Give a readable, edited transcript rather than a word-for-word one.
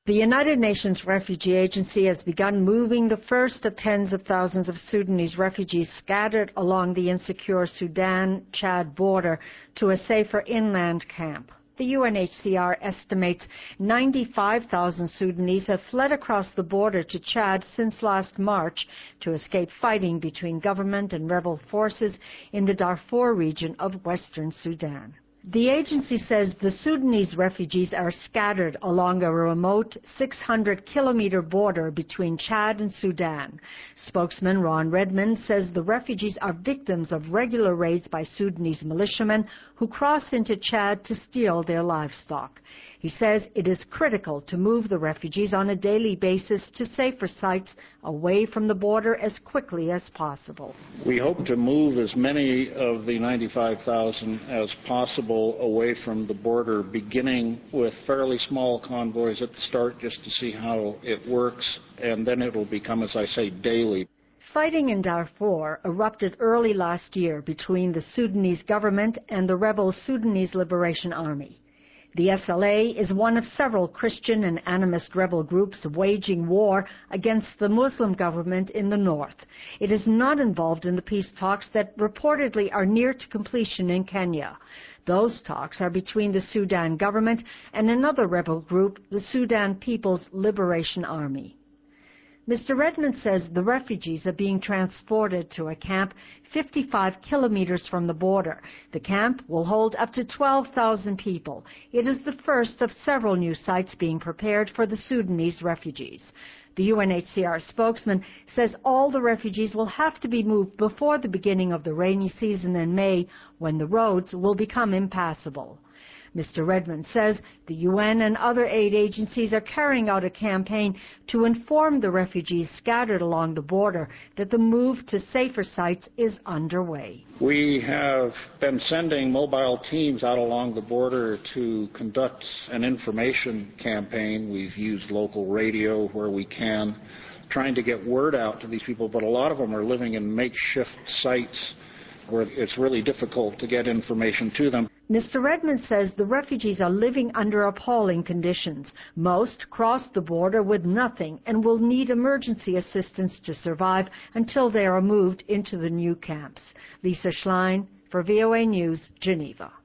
The United Nations Refugee Agency has begun moving the first of tens of thousands of Sudanese refugees scattered along the insecure Sudan-Chad border to a safer inland camp. The UNHCR estimates 95,000 Sudanese have fled across the border to Chad since last March to escape fighting between government and rebel forces in the Darfur region of Western Sudan. The agency says the Sudanese refugees are scattered along a remote 600-kilometer border between Chad and Sudan. Spokesman Ron Redmond says the refugees are victims of regular raids by Sudanese militiamen who cross into Chad to steal their livestock. He says it is critical to move the refugees on a daily basis to safer sites away from the border as quickly as possible. We hope to move as many of the 95,000 as possible away from the border, beginning with fairly small convoys at the start just to see how it works, and then it will become, as I say, daily. Fighting in Darfur erupted early last year between the Sudanese government and the rebel Sudanese Liberation Army. The SLA is one of several Christian and animist rebel groups waging war against the Muslim government in the north. It is not involved in the peace talks that reportedly are near to completion in Kenya. Those talks are between the Sudan government and another rebel group, the Sudan People's Liberation Army. Mr. Redmond says the refugees are being transported to a camp 55 kilometers from the border. The camp will hold up to 12,000 people. It is the first of several new sites being prepared for the Sudanese refugees. The UNHCR spokesman says all the refugees will have to be moved before the beginning of the rainy season in May, when the roads will become impassable. Mr. Redmond says the UN and other aid agencies are carrying out a campaign to inform the refugees scattered along the border that the move to safer sites is underway. We have been sending mobile teams out along the border to conduct an information campaign. We've used local radio where we can, trying to get word out to these people, but a lot of them are living in makeshift sites where it's really difficult to get information to them. Mr. Redmond says the refugees are living under appalling conditions. Most cross the border with nothing and will need emergency assistance to survive until they are moved into the new camps. Lisa Schlein for VOA News, Geneva.